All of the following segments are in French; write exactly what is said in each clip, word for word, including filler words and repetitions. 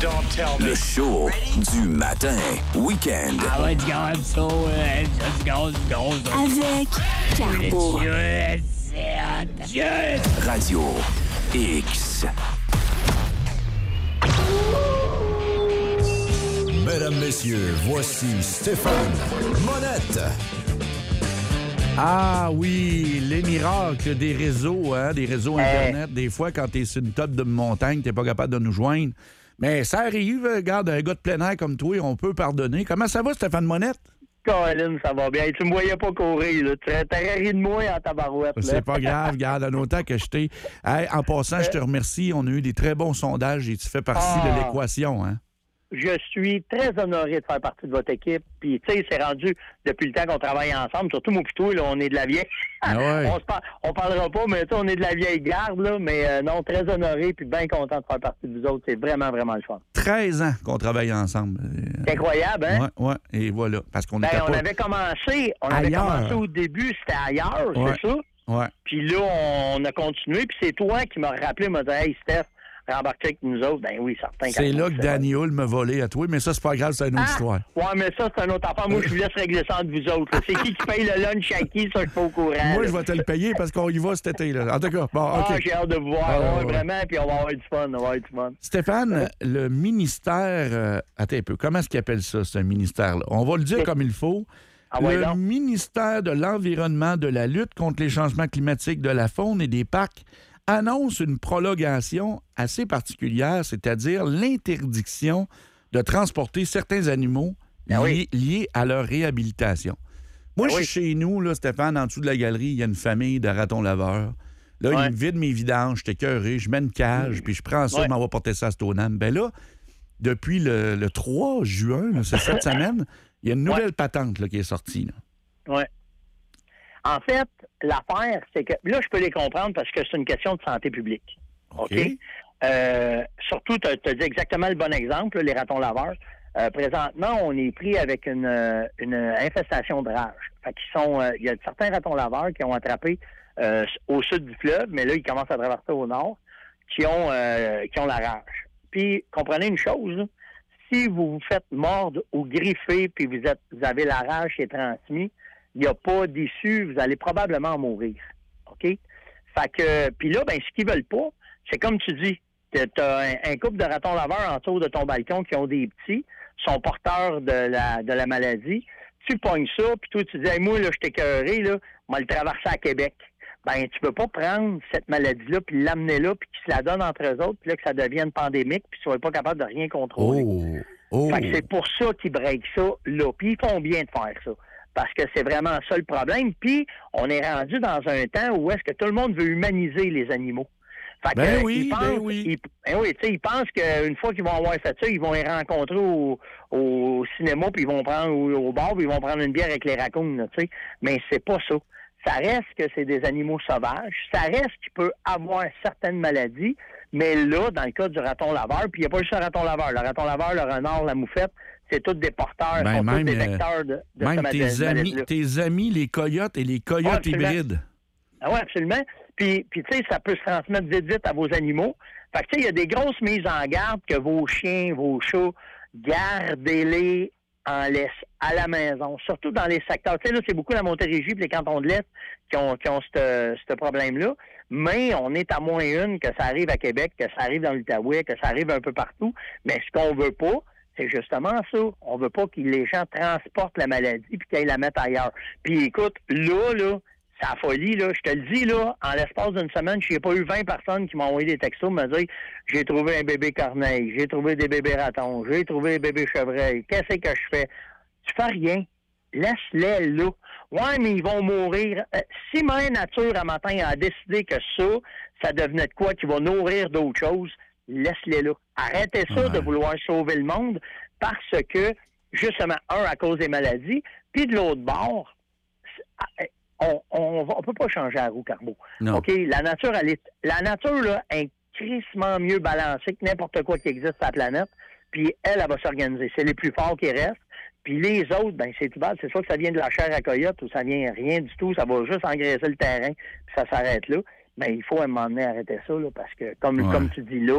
Don't tell me. Le show du matin, week-end. Ah ouais, tu gardes ça, ouais, ça, tu gardes, tu gardes ça. Avec Carbo. Dieu, c'est Dieu. Radio X. Mesdames, messieurs, voici Stéphane Monette. Ah oui, les miracles des réseaux, hein, des réseaux Internet. Des fois, quand t'es sur une top de montagne, t'es pas capable de nous joindre. Mais ça arrive, regarde, un gars de plein air comme toi, on peut pardonner. Comment ça va, Stéphane Monette? Colin, ça va bien. Tu me voyais pas courir, là. Tu t'aurais ri de moi en tabarouette, là. C'est pas grave, regarde, en autant que je t'ai... Hey, en passant, je te remercie. On a eu des très bons sondages et tu fais partie Ah. de l'équation, hein? Je suis très honoré de faire partie de votre équipe. Puis, tu sais, c'est rendu depuis le temps qu'on travaille ensemble. Surtout moi et toi, là, on est de la vieille. Ah ouais. on se par... on parlera pas, mais tu sais, on est de la vieille garde, là. Mais euh, non, très honoré puis bien content de faire partie de vous autres. C'est vraiment, vraiment le fun. treize ans qu'on travaille ensemble. C'est incroyable, hein? Ouais, ouais. Et voilà. Parce qu'on Ben, était on pas... avait commencé, on avait Ailleurs. commencé au début, c'était ailleurs, Ouais. c'est ça? Ouais. Puis là, on a continué, puis c'est toi qui m'as rappelé, m'a dit « Hey, Steph, rembarquer avec nous autres. » Ben oui, certain. C'est là que Daniel m'a volé à toi, mais ça, c'est pas grave, c'est une autre Ah, histoire. ouais, mais ça, c'est une autre affaire. Moi, je vous laisse régler ça entre vous autres. là. C'est qui qui paye le lunch à qui, ça, je suis pas au courant. Moi, là. je vais te le payer parce qu'on y va cet été. Là. En tout cas, bon, OK. Ah, j'ai hâte de vous voir, Ah, ouais, ouais. vraiment, puis on va avoir du fun, on va avoir du fun. Stéphane, le ministère... euh, attends un peu, comment est-ce qu'il appelle ça, ce ministère-là? On va le dire C'est- comme il faut. Ah ouais, le donc. ministère de l'Environnement, de la lutte contre les changements climatiques, de la faune et des parcs annonce une prolongation assez particulière, c'est-à-dire l'interdiction de transporter certains animaux liés, Ah oui. liés à leur réhabilitation. Moi, Ah je oui. suis chez nous, là, Stéphane, en dessous de la galerie, il y a une famille de ratons laveurs. Là, Ouais. ils me vident mes vidanges, je suis écœuré, je mets une cage, puis je prends ça, Ouais. je m'en vais porter ça à Stoneham. Ben là, depuis le, le trois juin, là, c'est cette semaine, il y a une nouvelle patente là, qui est sortie. Là. Ouais. En fait, l'affaire, c'est que là, je peux les comprendre parce que c'est une question de santé publique. OK? OK. Euh, surtout, tu as dit exactement le bon exemple, là, les ratons laveurs. Euh, présentement, on est pris avec une, euh, une infestation de rage. Fait qu'ils sont, euh, il y a certains ratons laveurs qui ont attrapé euh, au sud du fleuve, mais là, ils commencent à traverser au nord, qui ont, euh, qui ont la rage. Puis, comprenez une chose, là, si vous vous faites mordre ou griffer, puis vous, êtes, vous avez la rage qui est transmise, il n'y a pas d'issue, vous allez probablement mourir. OK? Fait que, puis là, ben, ce qu'ils veulent pas, c'est comme tu dis, tu as un, un couple de ratons laveurs autour de ton balcon qui ont des petits, sont porteurs de la, de la maladie. Tu pognes ça, puis toi, tu dis, hey, moi, là, je t'ai écœuré, là, on va le traverser à Québec. Ben, tu peux pas prendre cette maladie-là, puis l'amener là, puis qu'ils se la donnent entre eux autres, puis là, que ça devienne pandémique, puis tu sois pas capable de rien contrôler. Oh! Oh! Fait que c'est pour ça qu'ils breakent ça là. Puis ils font bien de faire ça. Parce que c'est vraiment ça le problème. Puis on est rendu dans un temps où est-ce que tout le monde veut humaniser les animaux. Fait que, Ben euh, oui, ils ben pensent, oui. ils, ben oui, tu sais, ils pensent qu'une fois qu'ils vont avoir fait ça, ils vont les rencontrer au, au cinéma, puis ils vont prendre au, au bar, puis ils vont prendre une bière avec les raccoons, là, tu sais. Mais c'est pas ça. Ça reste que c'est des animaux sauvages. Ça reste qu'il peut avoir certaines maladies. Mais là, dans le cas du raton laveur, puis il n'y a pas juste un raton laveur. Le raton laveur, le renard, la moufette, c'est tous des porteurs, Ben, sont tous même, des euh, vecteurs de, de Même cette tes maladie- amis, maladie-là. tes amis, les coyotes et les coyotes Ouais, absolument. hybrides. Ah oui, absolument. Puis, puis tu sais, ça peut se transmettre vite, vite à vos animaux. Fait que, tu sais, il y a des grosses mises en garde que vos chiens, vos chats, gardez-les en laisse à la maison, surtout dans les secteurs. Tu sais, là, c'est beaucoup la Montérégie et les cantons de l'Est qui ont, qui ont ce ce problème-là. Mais on est à moins une que ça arrive à Québec, que ça arrive dans l'Outaouais, que ça arrive un peu partout. Mais ce qu'on veut pas, c'est justement ça. On veut pas que les gens transportent la maladie puis qu'ils la mettent ailleurs. Puis écoute, là, là, c'est la folie, là. Je te le dis, là, en l'espace d'une semaine, je n'ai pas eu vingt personnes qui m'ont envoyé des textos me dire « J'ai trouvé un bébé corneille, j'ai trouvé des bébés ratons, j'ai trouvé des bébés chevreuils. Qu'est-ce que je fais? » Tu fais rien. Laisse-les là. Ouais, mais ils vont mourir. Euh, si Mère Nature, à matin, a décidé que ça, ça devenait de quoi qui va nourrir d'autres choses, laisse-les là. Arrêtez ça Ouais. de vouloir sauver le monde parce que, justement, un, à cause des maladies, puis de l'autre bord, c'est- on on ne peut pas changer la roue, Carbo. Non. OK? La nature, elle est, la nature, là, est crissement mieux balancée que n'importe quoi qui existe sur la planète. Puis elle, elle va s'organiser. C'est les plus forts qui restent. Puis les autres, ben c'est tout bas. C'est soit que ça vient de la chair à coyote ou ça vient rien du tout. Ça va juste engraisser le terrain. Puis ça s'arrête là. Mais il faut à un moment donné arrêter ça, là, parce que, comme, Ouais. comme tu dis là,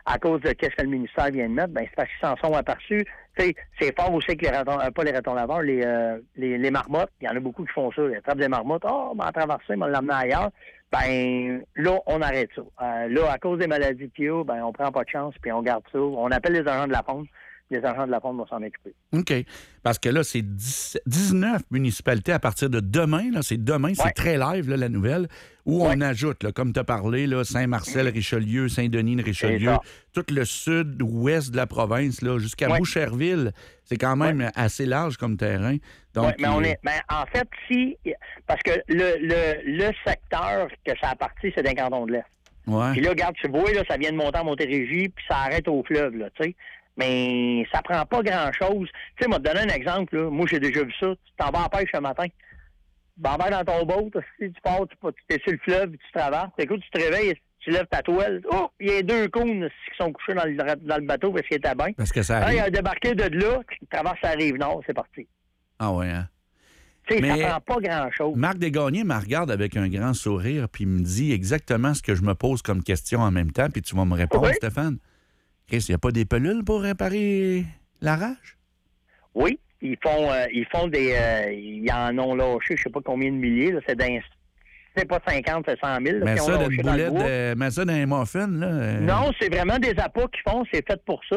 à cause de qu'est-ce que le ministère vient de mettre, ben c'est parce qu'ils s'en sont aperçus. Tu sais, c'est fort aussi que les ratons, euh, pas les ratons laveurs, les, euh, les, les marmottes. Il y en a beaucoup qui font ça. Ils attrapent des marmottes. Oh, on m'a traversé, on m'a l'amené ailleurs. Ben là, on arrête ça. Euh, là, à cause des maladies qu'il y a, ben on prend pas de chance, puis on garde ça. On appelle les agents de la faune. Les agents de la faune vont s'en occuper. OK. Parce que là, c'est dix, dix-neuf municipalités à partir de demain. Là, c'est demain, c'est ouais. très live, là, la nouvelle, où ouais. on ajoute, là, comme tu as parlé, là, Saint-Marcel, Richelieu, Saint-Denis-Richelieu, tout le sud-ouest de la province, là, jusqu'à ouais. Boucherville. C'est quand même ouais. assez large comme terrain. Donc, ouais, mais on est, ben, en fait, si... Parce que le, le, le secteur que ça appartient, c'est d'un canton de l'Est. Ouais. Puis là, regarde, tu vois, là, ça vient de monter en Montérégie, puis ça arrête au fleuve, là, tu sais. Mais ça prend pas grand-chose. Tu sais, moi, te donner un exemple, là. Moi, j'ai déjà vu ça. Tu t'en vas à pêche ce matin. Tu t'en vas dans ton boat, si tu pars, tu, tu es sur le fleuve, tu traverses. Écoute, tu te réveilles, tu lèves ta toile. Oh, il y a deux cônes qui sont couchés dans le, dans le bateau parce qu'ils étaient bien. Parce que ça arrive. Ah, il a débarqué de là, qui traverse la rive nord, c'est parti. Ah ouais, hein? Tu sais, Mais ça prend pas grand-chose. Marc Desgagnés me regarde avec un grand sourire puis me dit exactement ce que je me pose comme question en même temps, puis tu vas me répondre, oui. Stéphane. Chris, il n'y a pas des pelules pour réparer la rage? Oui, ils font euh, ils font des... Euh, ils en ont lâché, je sais pas combien de milliers, là, c'est d'un... C'est pas cinquante, c'est cent mille. Là, mais, ça dans boulette de, mais ça dans un muffin, là... Euh... Non, c'est vraiment des appâts qu'ils font, c'est fait pour ça,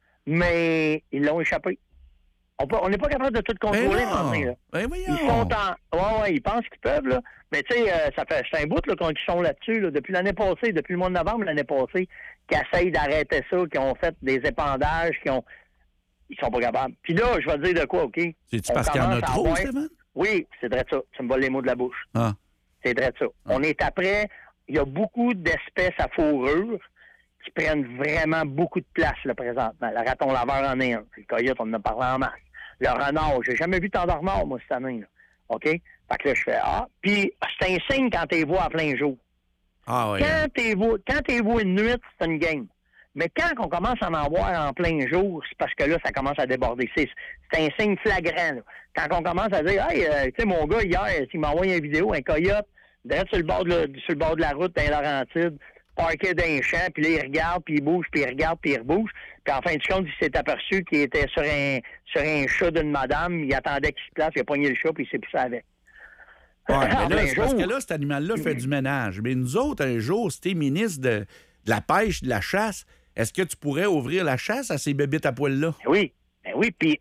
mais ils l'ont échappé. On n'est pas capable de tout contrôler maintenant. Là. Ben ils sont en... Ouais, ouais, ils pensent qu'ils peuvent, là. Mais tu sais, euh, ça fait c'est un bout là, qu'ils sont là-dessus, là, depuis l'année passée, depuis le mois de novembre l'année passée, qui essayent d'arrêter ça, qui ont fait des épandages, qui ont... Ils sont pas capables. Puis là, je vais te dire de quoi, OK? C'est-tu parce qu'il y en a trop, avoir... Stéphane? Oui, c'est vrai ça. Tu me voles les mots de la bouche. Ah. C'est vrai ça. Ah. On est après... Il y a beaucoup d'espèces à fourrure qui prennent vraiment beaucoup de place, là, présentement. Le raton laveur en est un. Le coyote, on en a parlé en masse. Le renard, j'ai jamais vu tant de renards, moi, cette année, là. OK? Fait que là, je fais Ah. Puis, c'est un signe quand t'es vois à plein jour. Ah oui. Quand t'es vois, quand t'es vois une nuit, c'est une game. Mais quand on commence à en voir en plein jour, c'est parce que là, ça commence à déborder. C'est, c'est un signe flagrant, là. Quand on commence à dire Hey, euh, tu sais, mon gars, hier, il m'a envoyé une vidéo, un coyote, direct sur le bord de la, sur le bord de la route, dans les Laurentides, parqué dans un champ, puis là, il regarde, puis il bouge, puis il regarde, puis il rebouge. Puis en fin de compte, il s'est aperçu qu'il était sur un sur un chat d'une madame. Il attendait qu'il se place, il a pogné le chat, puis il s'est poussé avec. Ouais, mais là, c'est parce que là, cet animal-là fait du ménage. Mais nous autres, un jour, si t'es ministre de, de la pêche, de la chasse, est-ce que tu pourrais ouvrir la chasse à ces bébites à poils-là? Oui, ben oui, puis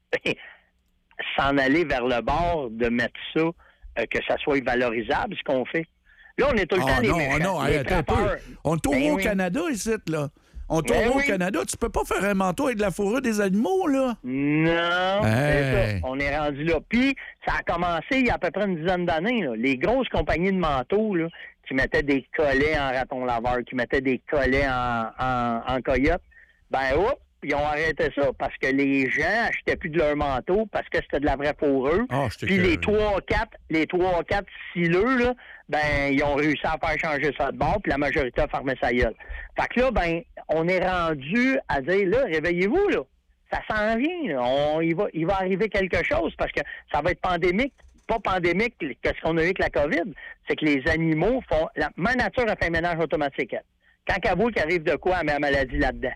s'en aller vers le bord, de mettre ça, euh, que ça soit valorisable, ce qu'on fait. Là, on est tout le oh, temps les non, méchants. non, les arrête un peu. On tourne ben au oui. Canada, ici, là. On tourne ben au oui. Canada. Tu peux pas faire un manteau avec de la fourrure des animaux, là. Non, hey. c'est ça. On est rendu là. Puis, ça a commencé il y a à peu près une dizaine d'années, là. Les grosses compagnies de manteaux, là, qui mettaient des collets en raton laveur, qui mettaient des collets en, en, en coyote, ben, hop, ils ont arrêté ça parce que les gens achetaient plus de leur manteau parce que c'était de la vraie fourrure. Oh, puis les trois quatre, les trois quatre sileux, là, ben, ils ont réussi à faire changer ça de bord, puis la majorité a fermé sa gueule. Fait que là, ben, on est rendu à dire, là, réveillez-vous, là. Ça s'en vient, là. On, il, va, il va arriver quelque chose parce que ça va être pandémique. Pas pandémique que ce qu'on a eu avec la COVID, c'est que les animaux font... La, ma nature a fait un ménage automatique. Quand elle voit qu'il arrive de quoi, elle met la maladie là-dedans.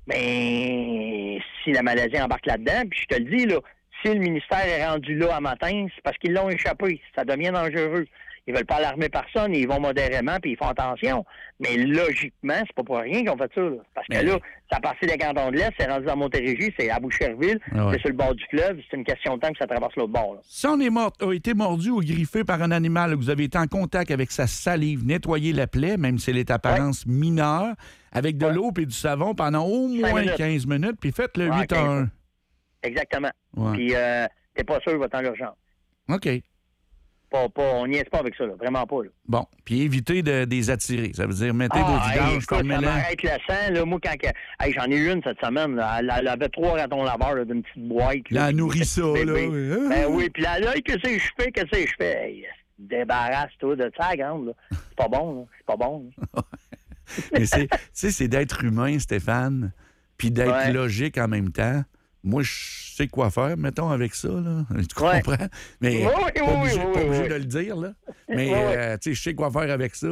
Mais si la maladie embarque là-dedans, puis je te le dis, là, si le ministère est rendu là à matin, c'est parce qu'ils l'ont échappé. Ça devient dangereux. Ils veulent pas alarmer personne, ils vont modérément, puis ils font attention. Mais logiquement, c'est pas pour rien qu'ils ont fait ça. Là. Parce que mais... là, ça passé des cantons de l'Est, c'est rendu dans Montérégie, c'est à Boucherville, ouais. C'est sur le bord du fleuve, c'est une question de temps que ça traverse l'autre bord. Là. Si on est mort, a été mordu ou griffé par un animal, vous avez été en contact avec sa salive, nettoyer la plaie, même si elle est apparence ouais. mineure, avec de ouais. l'eau et du savon pendant au moins minutes. quinze minutes, puis faites le ouais, huit à un. Exactement. Ouais. Puis euh, t'es pas sûr, il va être en urgence. OK. Pas, pas, on n'y est pas avec ça, là. Vraiment pas. Là. Bon, puis évitez de, de les attirer. Ça veut dire, mettez ah, vos vidanges, hey, formez-les. Ça m'arrête le sang. Là. Moi, quand que... hey, j'en ai eu une cette semaine. Là. Elle, elle avait trois ratons laveurs là, d'une petite boîte. Là, elle nourrit ça, là. Ben oui, puis là, là, qu'est-ce que je fais? Qu'est-ce que je fais? Hey, débarrasse-toi de ça, grande. Là. C'est pas bon, là. C'est pas bon. Mais c'est, tu sais, c'est d'être humain, Stéphane, puis d'être ouais. logique en même temps. Moi, je sais quoi faire, mettons, avec ça, là. Tu comprends? Ouais. Mais oui, pas oui, obligé, oui, pas oui, obligé oui. de le dire, là. Mais, oui, euh, tu sais, je sais quoi faire avec ça.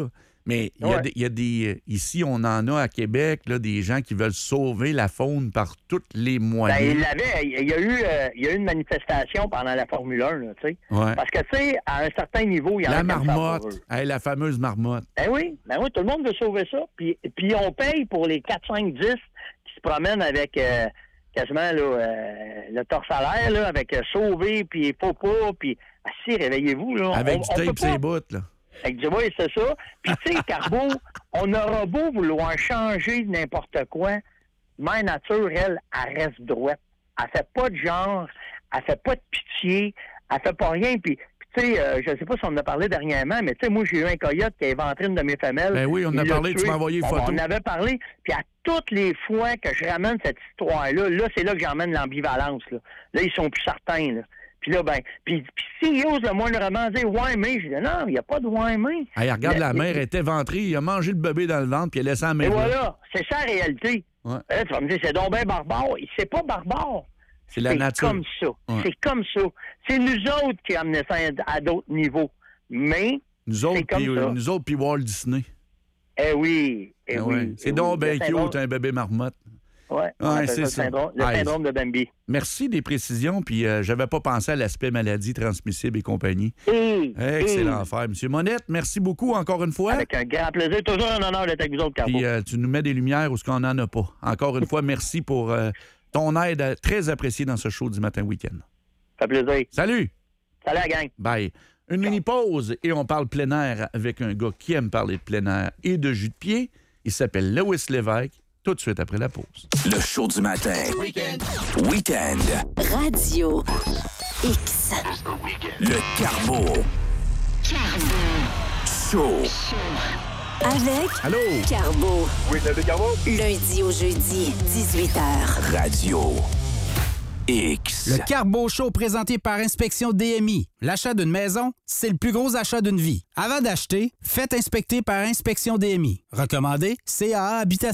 Mais il y, Ouais. y a des... Ici, on en a à Québec, là, des gens qui veulent sauver la faune par tous les Ben, moyens. il l'avait. Il y a eu, euh, il y a eu une manifestation pendant la Formule un, là, tu sais. Ouais. Parce que, tu sais, à un certain niveau, il y en a La qui aiment ça pour marmotte. eux. Hey, la fameuse marmotte. Ben oui, ben oui, tout le monde veut sauver ça. Puis, puis on paye pour les quatre, cinq, dix qui se promènent avec euh, quasiment là, euh, le torse à l'air, là, avec euh, sauver, puis faut pas, puis assis, réveillez-vous. Là. Avec on, du on peut tape pas- ses bouts, là. Avec du oui, c'est ça. Puis tu sais, Carbo, on aura beau vouloir changer n'importe quoi, Mère Nature, elle, elle reste droite. Elle fait pas de genre, elle fait pas de pitié, elle fait pas rien. Puis, puis tu sais, euh, je sais pas si on en a parlé dernièrement, mais tu sais, moi, j'ai eu un coyote qui a éventré une de mes femelles. Ben oui, on en Il a l'a parlé, tu tué. m'as envoyé une Bon, photo. On en avait parlé. Puis à toutes les fois que je ramène cette histoire-là, là, c'est là que j'emmène l'ambivalence. Là, là ils sont plus certains, là. Puis là, ben, puis, puis s'ils osent le moindrement dire « ouais, mais », je dis « non, il n'y a pas de « ouais, mais ». Hey, regarde, Mais- la mère était ventrée, il a mangé le bébé dans le ventre, puis elle a laissé la Et mère. là. voilà, c'est ça la réalité. Ouais. Là, tu vas me dire, c'est donc bien barbare. C'est pas barbare. C'est la nature. comme ça. Ouais. C'est comme ça. C'est nous autres qui amenons ça à, à d'autres niveaux. Mais, Nous autres, c'est comme puis, ça. euh, nous autres, puis Walt Disney. eh oui, eh Ah oui. ouais. eh C'est oui. donc bien Le syndrome- cute, un bébé marmotte. Ouais, on Ouais, appelle c'est le ça. syndrome, le Ouais. syndrome de Bambi. Merci des précisions, puis euh, j'avais pas pensé à l'aspect maladie transmissible et compagnie. Et, Excellent affaire. Monsieur Monette, merci beaucoup encore une fois. Avec un grand plaisir. Toujours un honneur d'être avec vous autres, Carbo. Puis euh, tu nous mets des lumières où ce qu'on n'en a pas. Encore une fois, merci pour euh, ton aide euh, très appréciée dans ce show du matin week-end. Ça fait plaisir. Salut! Salut la gang. Bye. Une mini-pause et on parle plein air avec un gars qui aime parler de plein air et de jus de pied. Il s'appelle Lewis Lévesque. Tout de suite après la pause. Le show du matin. Week-end. Week-end. Radio X. Le Carbo. Show. Avec Allô? Carbo. Oui, salut, Carbo. Lundi au jeudi, dix-huit heures. Radio X. Le Carbo Show présenté par Inspection D M I. L'achat d'une maison, c'est le plus gros achat d'une vie. Avant d'acheter, faites inspecter par Inspection D M I. Recommandé C A A Habitation.